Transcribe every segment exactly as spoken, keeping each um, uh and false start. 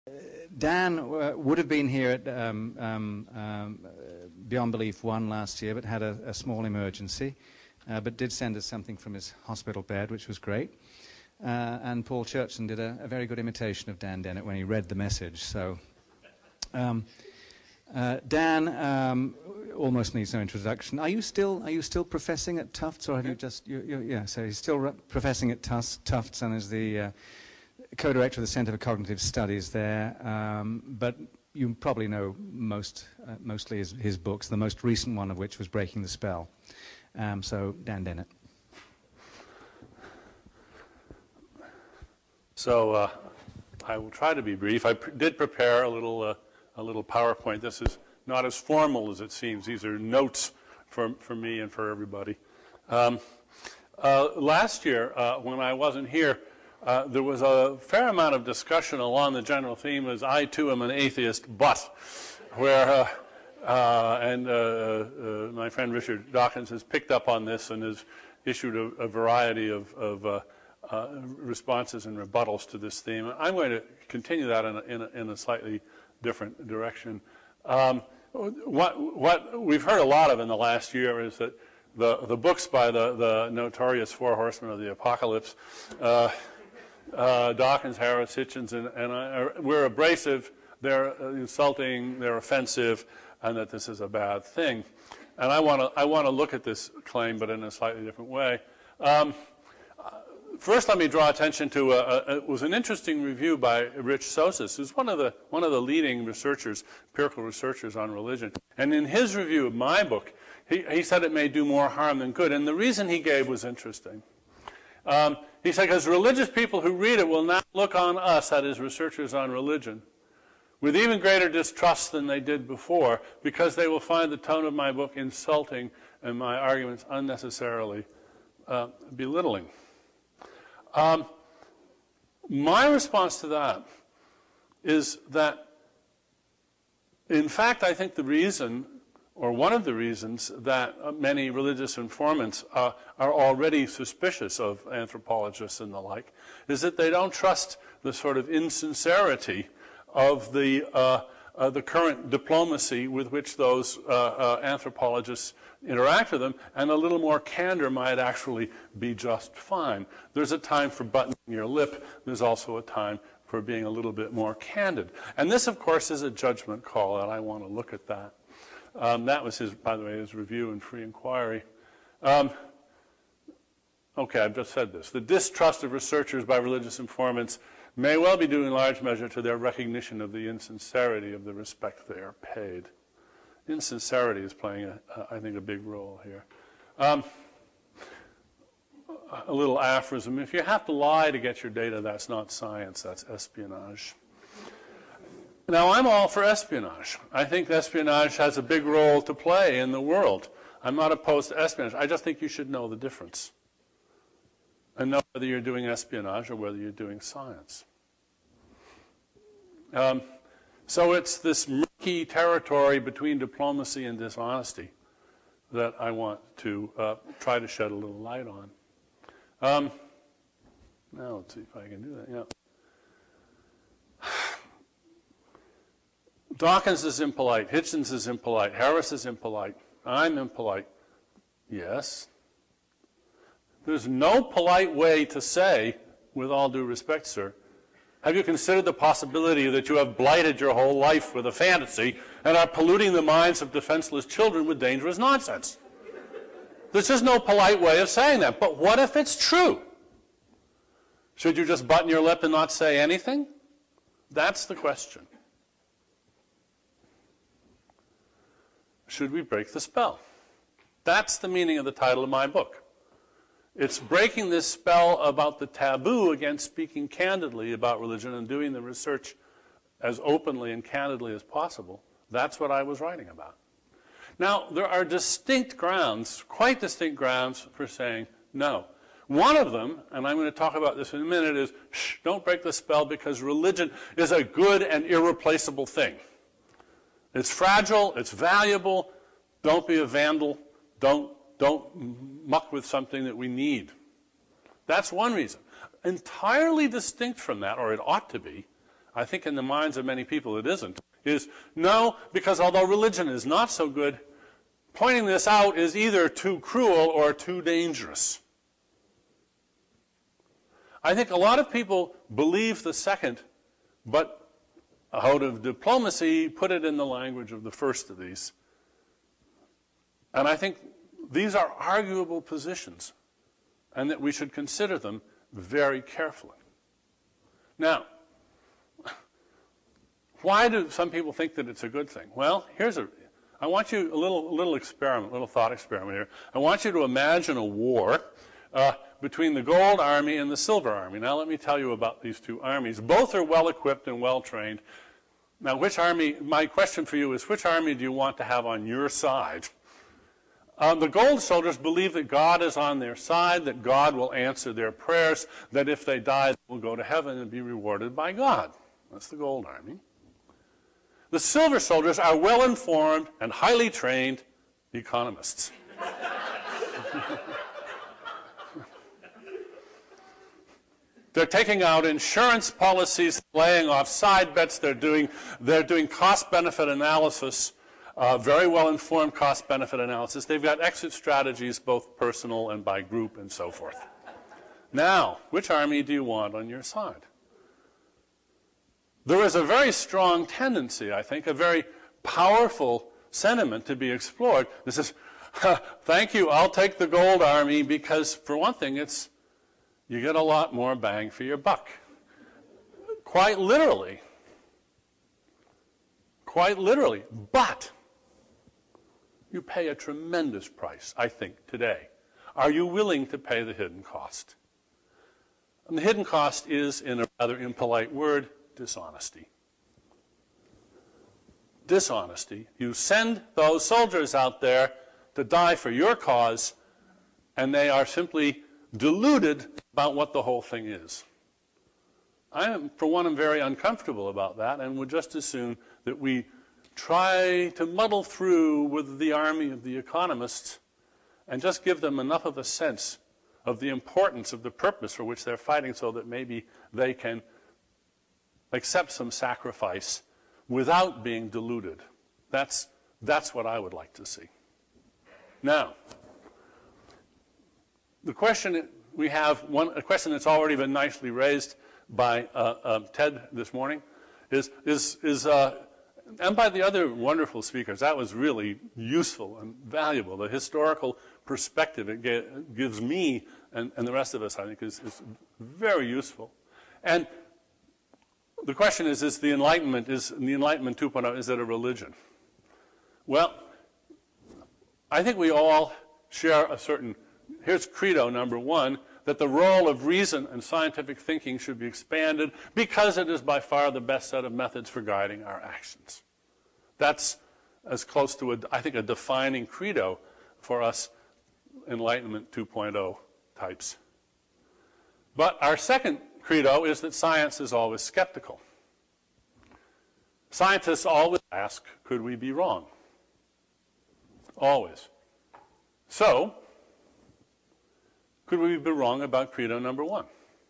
Dan uh, would have been here at um, um, um, Beyond Belief one last year, but had a, a small emergency, uh, but did send us something from his hospital bed, which was great. Uh, and Paul Churchland did a, a very good imitation of Dan Dennett when he read the message. So, um, uh, Dan um, almost needs no introduction. Are you still are you still professing at Tufts, or have you just you, you, yeah? So he's still professing at Tufts, Tufts, and is the uh, co-director of the Center for Cognitive Studies there. Um, but you probably know most uh, mostly his, his books. The most recent one of which was Breaking the Spell. Um, so Dan Dennett. So uh, I will try to be brief. I pr did prepare a little, uh, a little PowerPoint. This is not as formal as it seems. These are notes for, for me and for everybody. Um, uh, last year, uh, when I wasn't here, uh, there was a fair amount of discussion along the general theme as I, too, am an atheist, but, where, uh, uh, and uh, uh, my friend Richard Dawkins has picked up on this and has issued a, a variety of, of uh, Uh, responses and rebuttals to this theme. I'm going to continue that in a, in a, in a slightly different direction. Um, what, what we've heard a lot of in the last year is that the, the books by the, the notorious Four Horsemen of the Apocalypse, uh, uh, Dawkins, Harris, Hitchens, and, and I, are, we're abrasive, they're insulting, they're offensive, and that this is a bad thing. And I want to I want to look at this claim, but in a slightly different way. Um, First, let me draw attention to a, a, it was an interesting review by Rich Sosis, who's one of the one of the leading researchers, empirical researchers on religion. And in his review of my book, he, he said it may do more harm than good. And the reason he gave was interesting. Um, he said, because religious people who read it will now look on us, that is, researchers on religion, with even greater distrust than they did before, because they will find the tone of my book insulting and my arguments unnecessarily uh, belittling. Um, my response to that is that, in fact, I think the reason, or one of the reasons, that many religious informants uh, are already suspicious of anthropologists and the like, is that they don't trust the sort of insincerity of the, uh, uh, the current diplomacy with which those uh, uh, anthropologists interact with them, and a little more candor might actually be just fine. There's a time for buttoning your lip. There's also a time for being a little bit more candid. And this, of course, is a judgment call, and I want to look at that. Um, that was his, by the way, his review in Free Inquiry. Um, okay, I've just said this. The distrust of researchers by religious informants may well be due in large measure to their recognition of the insincerity of the respect they are paid. Insincerity is playing, a, uh, I think, a big role here. Um, a little aphorism. If you have to lie to get your data, that's not science, that's espionage. Now, I'm all for espionage. I think espionage has a big role to play in the world. I'm not opposed to espionage. I just think you should know the difference and know whether you're doing espionage or whether you're doing science. Um, So it's this murky territory between diplomacy and dishonesty that I want to uh, try to shed a little light on. Um, now let's see if I can do that. Yeah. Dawkins is impolite. Hitchens is impolite. Harris is impolite. I'm impolite. Yes. There's no polite way to say, with all due respect, sir, have you considered the possibility that you have blighted your whole life with a fantasy and are polluting the minds of defenseless children with dangerous nonsense? There's just no polite way of saying that. But what if it's true? Should you just button your lip and not say anything? That's the question. Should we break the spell? That's the meaning of the title of my book. It's breaking this spell about the taboo against speaking candidly about religion and doing the research as openly and candidly as possible. That's what I was writing about. Now, there are distinct grounds, quite distinct grounds, for saying no. One of them, and I'm going to talk about this in a minute, is shh, don't break the spell because religion is a good and irreplaceable thing. It's fragile, it's valuable, don't be a vandal, don't Don't muck with something that we need. That's one reason. Entirely distinct from that, or it ought to be, I think in the minds of many people it isn't, is no, because although religion is not so good, pointing this out is either too cruel or too dangerous. I think a lot of people believe the second, but out of diplomacy, put it in the language of the first of these. And I think these are arguable positions, and that we should consider them very carefully. Now, why do some people think that it's a good thing? Well, here's a, I want you, a little, a little experiment, a little thought experiment here. I want you to imagine a war uh, between the Gold Army and the Silver Army. Now, let me tell you about these two armies. Both are well-equipped and well-trained. Now, which army, my question for you is, which army do you want to have on your side? Um, the gold soldiers believe that God is on their side, that God will answer their prayers, that if they die, they will go to heaven and be rewarded by God. That's the Gold Army. The silver soldiers are well-informed and highly trained economists. They're taking out insurance policies, laying off side bets. They're doing, they're doing cost-benefit analysis, uh, very well-informed cost-benefit analysis. They've got exit strategies, both personal and by group and so forth. Now, which army do you want on your side? There is a very strong tendency, I think, a very powerful sentiment to be explored. This is, thank you, I'll take the Gold Army because, for one thing, it's you get a lot more bang for your buck. Quite literally. Quite literally. But you pay a tremendous price, I think, today. Are you willing to pay the hidden cost? And the hidden cost is, in a rather impolite word, dishonesty. Dishonesty. You send those soldiers out there to die for your cause, and they are simply deluded about what the whole thing is. I am, for one, am very uncomfortable about that and would just as soon that we try to muddle through with the army of the economists and just give them enough of a sense of the importance of the purpose for which they're fighting so that maybe they can accept some sacrifice without being deluded. That's, that's what I would like to see. Now, the question we have, one, a question that's already been nicely raised by uh, uh, Ted this morning, is, is, is uh, and by the other wonderful speakers. That was really useful and valuable. The historical perspective it gives me and, and the rest of us, I think, is, is very useful. And the question is, is the Enlightenment, is the Enlightenment two point oh, is it a religion? Well, I think we all share a certain, here's credo number one, that the role of reason and scientific thinking should be expanded because it is by far the best set of methods for guiding our actions. That's as close to, a, I think, a defining credo for us Enlightenment two point oh types. But our second credo is that science is always skeptical. Scientists always ask, could we be wrong? Always. So, could we be wrong about credo number one?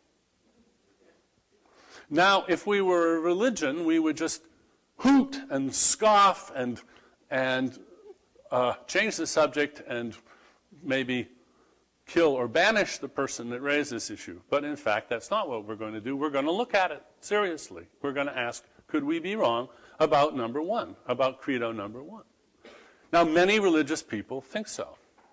Now, if we were a religion, we would just hoot and scoff and, and uh, change the subject and maybe kill or banish the person that raised this issue. But in fact, that's not what we're going to do. We're going to look at it seriously. We're going to ask, could we be wrong about number one, about credo number one? Now, many religious people think so.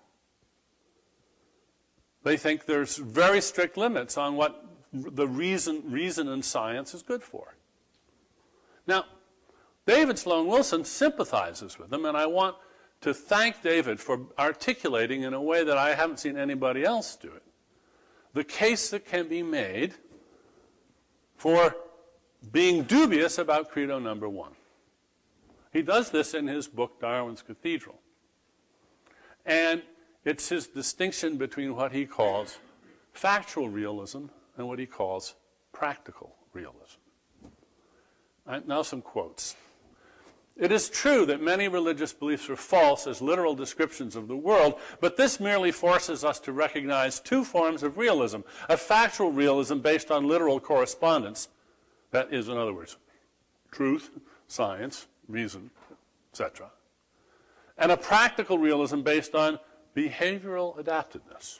They think there's very strict limits on what the reason, reason and science is good for. Now, David Sloan Wilson sympathizes with them, and I want to thank David for articulating in a way that I haven't seen anybody else do it, the case that can be made for being dubious about credo number one. He does this in his book, Darwin's Cathedral. And it's his distinction between what he calls factual realism and what he calls practical realism. Right, now some quotes. It is true that many religious beliefs are false as literal descriptions of the world, but this merely forces us to recognize two forms of realism. A factual realism based on literal correspondence, that is, in other words, truth, science, reason, et cetera, and a practical realism based on behavioral adaptedness.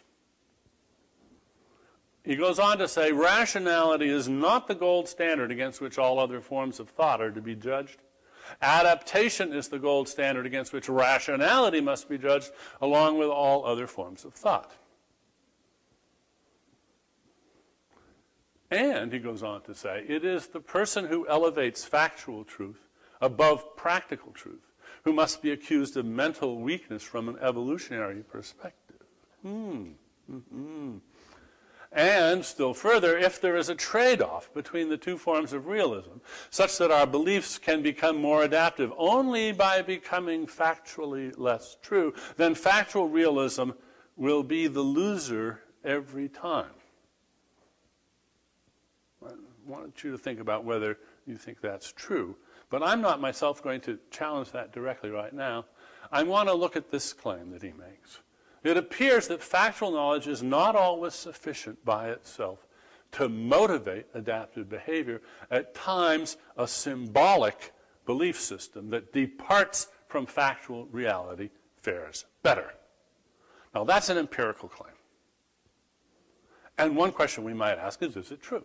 He goes on to say, rationality is not the gold standard against which all other forms of thought are to be judged. Adaptation is the gold standard against which rationality must be judged, along with all other forms of thought. And, he goes on to say, it is the person who elevates factual truth above practical truth who must be accused of mental weakness from an evolutionary perspective. Hmm. Mm-hmm. And, still further, if there is a trade-off between the two forms of realism, such that our beliefs can become more adaptive only by becoming factually less true, then factual realism will be the loser every time. I want you to think about whether you think that's true. But I'm not myself going to challenge that directly right now. I want to look at this claim that he makes. It appears that factual knowledge is not always sufficient by itself to motivate adaptive behavior. At times, a symbolic belief system that departs from factual reality fares better. Now, that's an empirical claim. And one question we might ask is, is it true?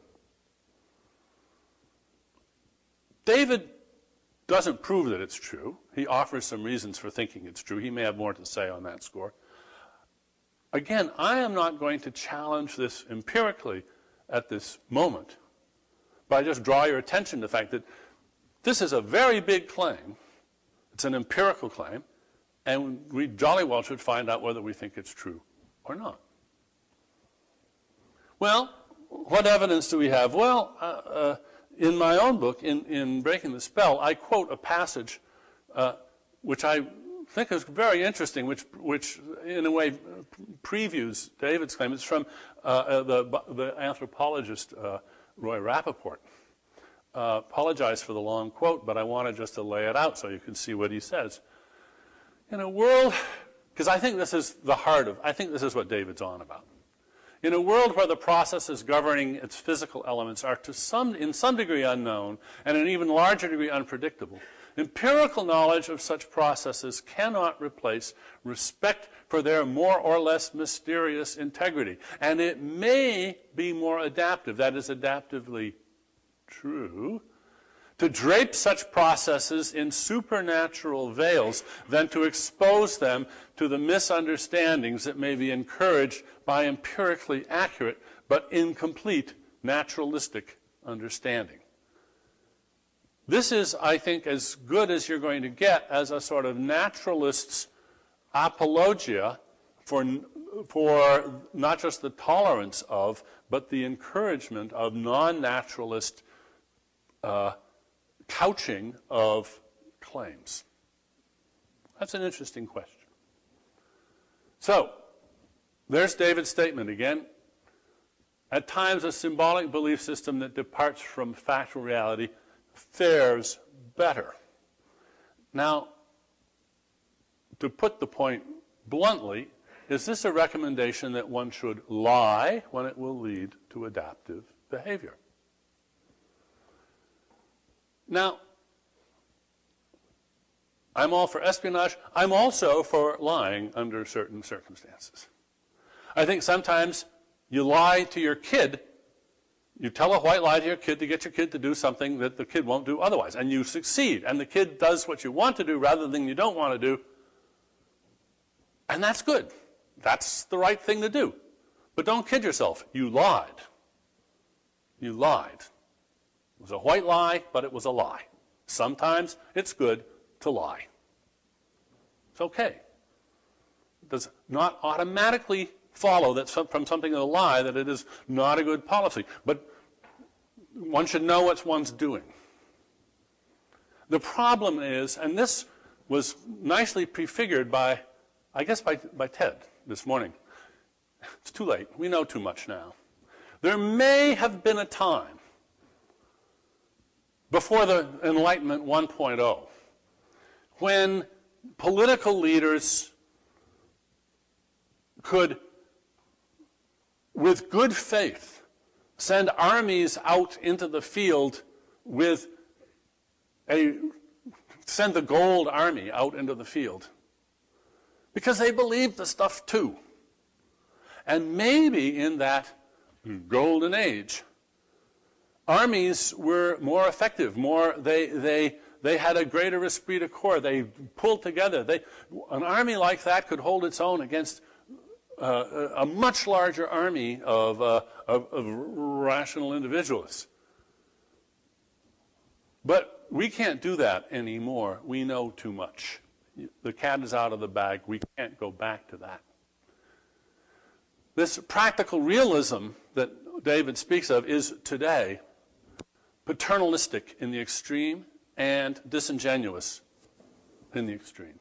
David doesn't prove that it's true. He offers some reasons for thinking it's true. He may have more to say on that score. Again, I am not going to challenge this empirically at this moment, but I just draw your attention to the fact that this is a very big claim. It's an empirical claim, and we jolly well should find out whether we think it's true or not. Well, what evidence do we have? Well, uh, uh, in my own book, in, in Breaking the Spell, I quote a passage uh, which I think is very interesting, which, which in a way previews David's claim. It's from uh, the, the anthropologist uh, Roy Rappaport. Uh, apologize for the long quote, but I wanted just to lay it out so you can see what he says. In a world, because I think this is the heart of, I think this is what David's on about. In a world where the processes governing its physical elements are to some, in some degree unknown and in an even larger degree unpredictable, empirical knowledge of such processes cannot replace respect for their more or less mysterious integrity. And it may be more adaptive, that is adaptively true, to drape such processes in supernatural veils than to expose them to the misunderstandings that may be encouraged by empirically accurate but incomplete naturalistic understanding. This is, I think, as good as you're going to get as a sort of naturalist's apologia for, for not just the tolerance of, but the encouragement of non-naturalist uh, couching of claims. That's an interesting question. So, there's David's statement again. At times, a symbolic belief system that departs from factual reality fares better. Now, to put the point bluntly, is this a recommendation that one should lie when it will lead to adaptive behavior? Now, I'm all for espionage. I'm also for lying under certain circumstances. I think sometimes you lie to your kid. You tell a white lie to your kid to get your kid to do something that the kid won't do otherwise, and you succeed, and the kid does what you want to do rather than you don't want to do, and that's good. That's the right thing to do. But don't kid yourself. You lied. You lied. It was a white lie, but it was a lie. Sometimes it's good to lie. It's okay. It does not automatically follow that from something of a lie that it is not a good policy. But one should know what one's doing. The problem is, and this was nicely prefigured by, I guess, by, by Ted this morning. It's too late. We know too much now. There may have been a time before the Enlightenment one point oh when political leaders could, with good faith, send armies out into the field with a send the gold army out into the field because they believed the stuff too. And maybe in that golden age, armies were more effective, more they they they had a greater esprit de corps. They pulled together. They an army like that could hold its own against uh, a much larger army of, uh, of of rational individuals. But we can't do that anymore. We know too much. The cat is out of the bag. We can't go back to that. This practical realism that David speaks of is today paternalistic in the extreme and disingenuous in the extreme.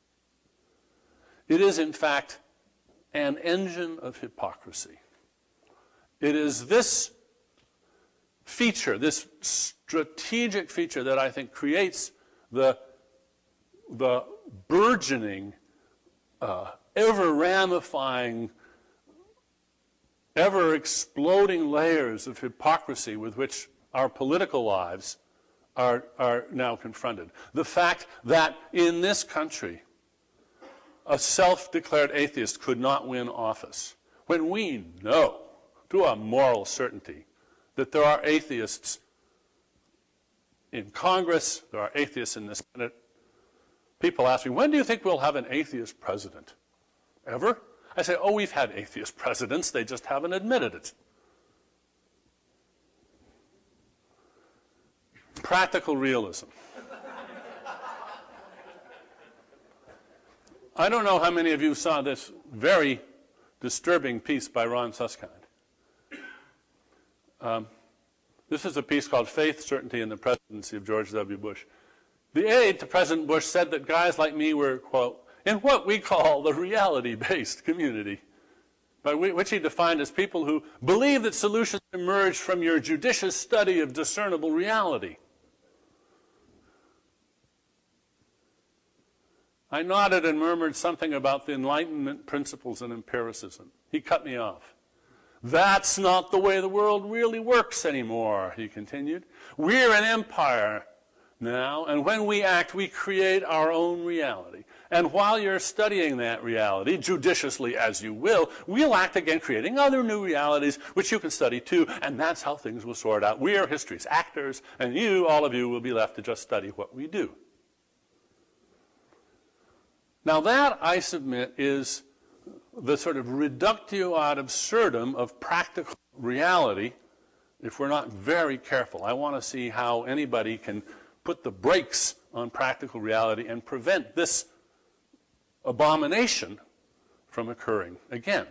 It is, in fact, an engine of hypocrisy. It is this feature, this strategic feature that I think creates the, the burgeoning, uh, ever-ramifying, ever-exploding layers of hypocrisy with which our political lives are, are now confronted. The fact that in this country, a self-declared atheist could not win office, when we know to a moral certainty that there are atheists in Congress, there are atheists in the Senate. People ask me, when do you think we'll have an atheist president? Ever? I say, oh, we've had atheist presidents, they just haven't admitted it. Practical realism. I don't know how many of you saw this very disturbing piece by Ron Suskind. Um, this is a piece called Faith, Certainty, and the Presidency of George W. Bush. The aide to President Bush said that guys like me were, quote, in what we call the reality-based community, by which he defined as people who believe that solutions emerge from your judicious study of discernible reality. I nodded and murmured something about the Enlightenment principles and empiricism. He cut me off. That's not the way the world really works anymore, he continued. We're an empire now, and when we act, we create our own reality. And while you're studying that reality, judiciously as you will, we'll act again, creating other new realities, which you can study too, and that's how things will sort out. We are history's actors, and you, all of you, will be left to just study what we do. Now that, I submit, is the sort of reductio ad absurdum of practical reality if we're not very careful. I want to see how anybody can put the brakes on practical reality and prevent this abomination from occurring again.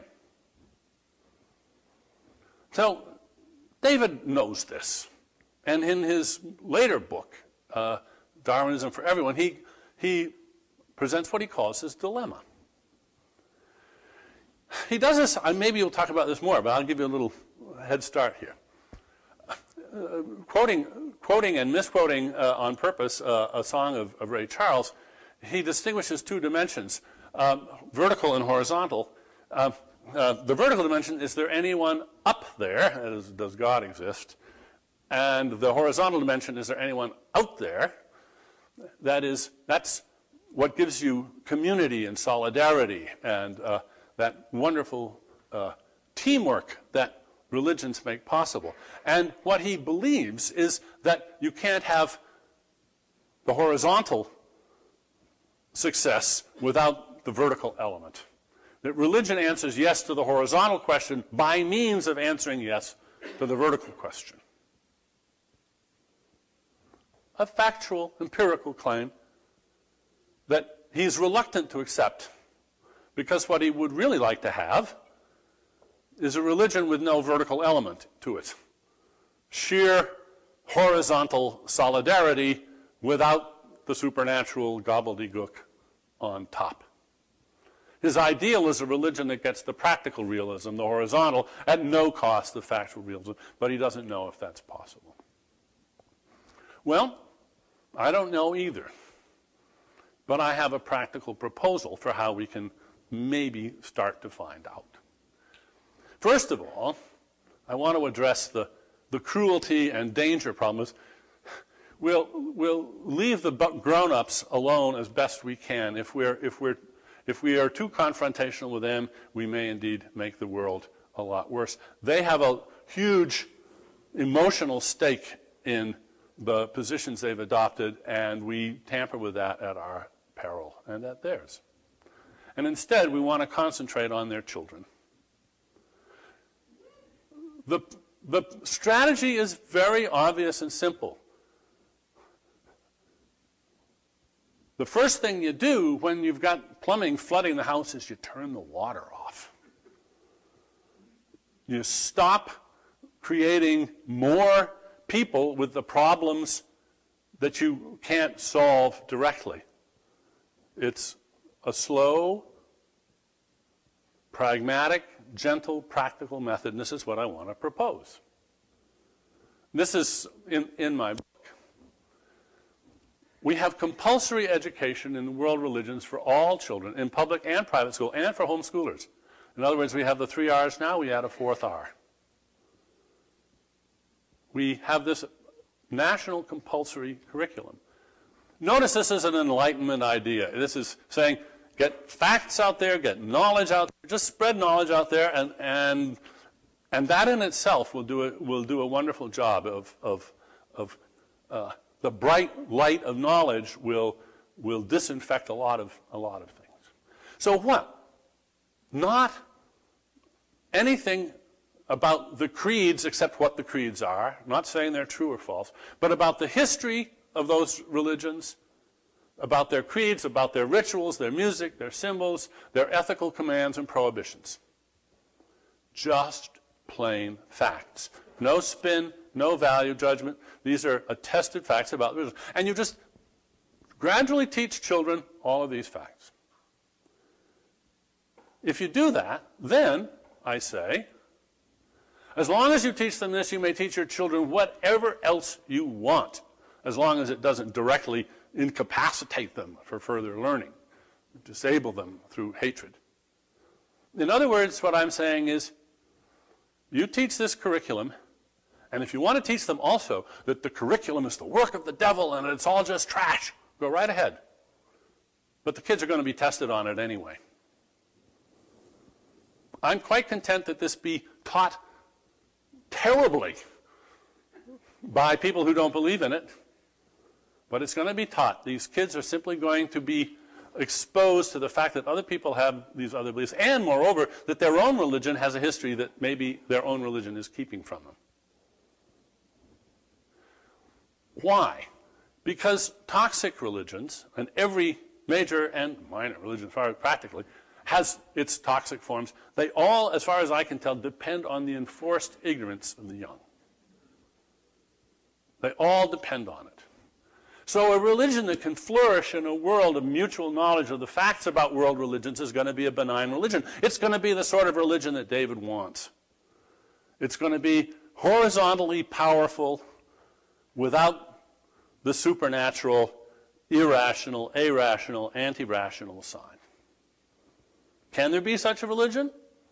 So David knows this. And in his later book, uh, Darwinism for Everyone, he, he presents what he calls his dilemma. He does this, and maybe we'll talk about this more, but I'll give you a little head start here. Uh, quoting, quoting and misquoting uh, on purpose uh, a song of, of Ray Charles, he distinguishes two dimensions, um, vertical and horizontal. Uh, uh, the vertical dimension, is there anyone up there? As, does God exist? And the horizontal dimension, is there anyone out there? That is, that's what gives you community and solidarity and uh, that wonderful uh, teamwork that religions make possible. And what he believes is that you can't have the horizontal success without the vertical element. That religion answers yes to the horizontal question by means of answering yes to the vertical question. A factual, empirical claim that he's reluctant to accept, because what he would really like to have is a religion with no vertical element to it. Sheer horizontal solidarity without the supernatural gobbledygook on top. His ideal is a religion that gets the practical realism, the horizontal, at no cost of factual realism, but he doesn't know if that's possible. Well, I don't know either, but I have a practical proposal for how we can maybe start to find out. First of all, I want to address the, the cruelty and danger problems. we'll, we'll leave the grown-ups alone as best we can. If we're, if, we're, if we are too confrontational with them, we may indeed make the world a lot worse. They have a huge emotional stake in the positions they've adopted, and we tamper with that at our peril and at theirs. And instead, we want to concentrate on their children. The, the strategy is very obvious and simple. The first thing you do when you've got plumbing flooding the house is you turn the water off. You stop creating more people with the problems that you can't solve directly. It's a slow, pragmatic, gentle, practical method, and this is what I want to propose. This is in, in my book. We have compulsory education in the world religions for all children, in public and private school, and for homeschoolers. In other words, we have the three R's now, we add a fourth R. We have this national compulsory curriculum. Notice this is an Enlightenment idea. This is saying, get facts out there, get knowledge out there, just spread knowledge out there, and, and, and that in itself will do a, will do a wonderful job of, of, of uh, the bright light of knowledge will, will disinfect a lot of, a lot of things. So what? Not anything about the creeds except what the creeds are, not saying they're true or false, but about the history of those religions, about their creeds, about their rituals, their music, their symbols, their ethical commands and prohibitions. Just plain facts. No spin, no value judgment. These are attested facts about religion. And you just gradually teach children all of these facts. If you do that, then, I say, as long as you teach them this, you may teach your children whatever else you want, as long as it doesn't directly incapacitate them for further learning, disable them through hatred. In other words, what I'm saying is, you teach this curriculum, and if you want to teach them also that the curriculum is the work of the devil and it's all just trash, go right ahead. But the kids are going to be tested on it anyway. I'm quite content that this be taught terribly by people who don't believe in it, but it's going to be taught. These kids are simply going to be exposed to the fact that other people have these other beliefs, and moreover, that their own religion has a history that maybe their own religion is keeping from them. Why? Because toxic religions, and every major and minor religion practically, has its toxic forms. They all, as far as I can tell, depend on the enforced ignorance of the young. They all depend on it. So a religion that can flourish in a world of mutual knowledge of the facts about world religions is going to be a benign religion. It's going to be the sort of religion that David wants. It's going to be horizontally powerful without the supernatural, irrational, irrational, anti-rational side. Can there be such a religion?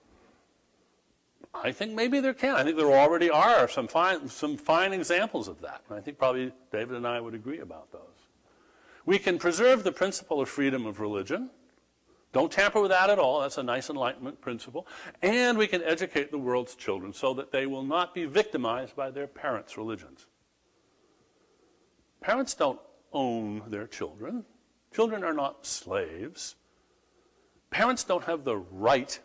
I think maybe there can. I think there already are some fine, some fine examples of that. And I think probably David and I would agree about those. We can preserve the principle of freedom of religion. Don't tamper with that at all. That's a nice Enlightenment principle. And we can educate the world's children so that they will not be victimized by their parents' religions. Parents don't own their children. Children are not slaves. Parents don't have the right.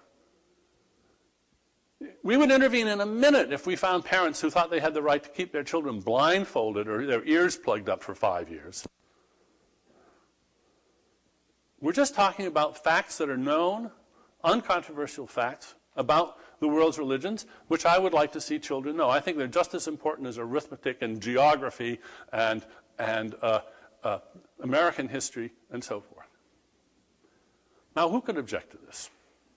We would intervene in a minute if we found parents who thought they had the right to keep their children blindfolded or their ears plugged up for five years. We're just talking about facts that are known, uncontroversial facts about the world's religions, which I would like to see children know. I think they're just as important as arithmetic and geography and, and uh, uh, American history and so forth. Now, who could object to this?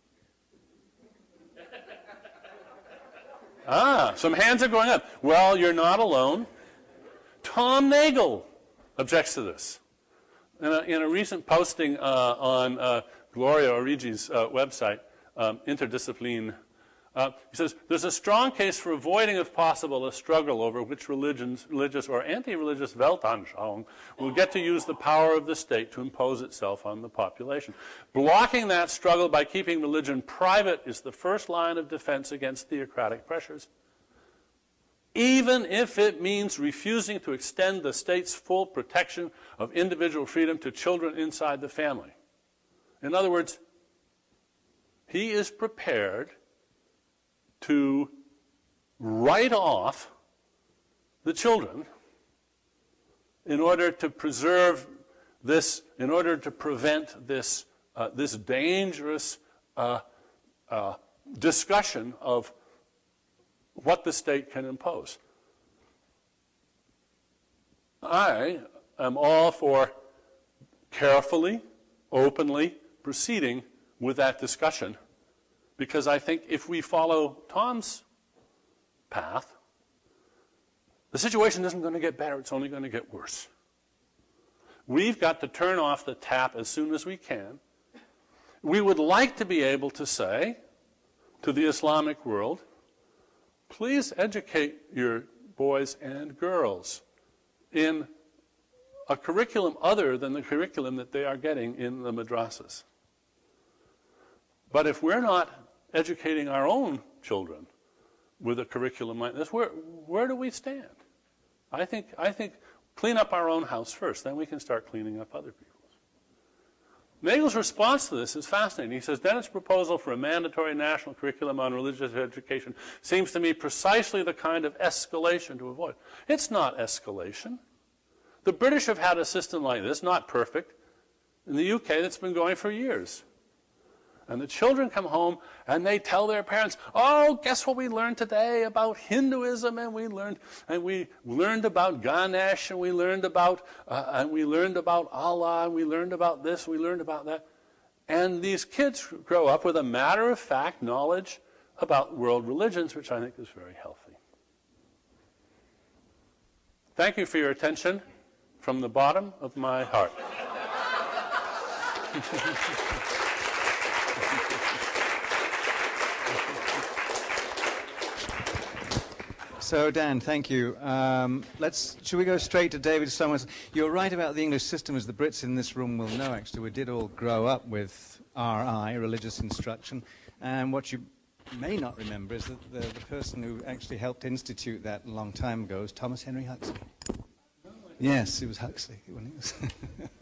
Ah, some hands are going up. Well, you're not alone. Tom Nagel objects to this. In a, in a recent posting uh, on uh, Gloria Origi's uh, website, um, Interdiscipline Uh, he says, there's a strong case for avoiding, if possible, a struggle over which religions, religious or anti-religious Weltanschauung will get to use the power of the state to impose itself on the population. Blocking that struggle by keeping religion private is the first line of defense against theocratic pressures, even if it means refusing to extend the state's full protection of individual freedom to children inside the family. In other words, he is prepared to write off the children in order to preserve this, in order to prevent this, uh, this dangerous uh, uh, discussion of what the state can impose. I am all for carefully, openly proceeding with that discussion, because I think if we follow Tom's path, the situation isn't going to get better, it's only going to get worse. We've got to turn off the tap as soon as we can. We would like to be able to say to the Islamic world, please educate your boys and girls in a curriculum other than the curriculum that they are getting in the madrasas. But if we're not educating our own children with a curriculum like this, where, where do we stand? I think, I think clean up our own house first, then we can start cleaning up other people's. Nagel's response to this is fascinating. He says, Dennett's proposal for a mandatory national curriculum on religious education seems to me precisely the kind of escalation to avoid. It's not escalation. The British have had a system like this, not perfect, in the U K that's been going for years. And the children come home and they tell their parents, oh, guess what we learned today about Hinduism, and we learned and we learned about Ganesh, and we learned about uh, and we learned about Allah, and we learned about this, we learned about that. And these kids grow up with a matter-of-fact knowledge about world religions, which I think is very healthy. Thank you for your attention from the bottom of my heart. So, Dan, thank you. Um, let's, should we go straight to David Summers? You're right about the English system, as the Brits in this room will know, actually. We did all grow up with R I, religious instruction, and what you may not remember is that the, the person who actually helped institute that a long time ago was Thomas Henry Huxley. Yes, it was Huxley when he was...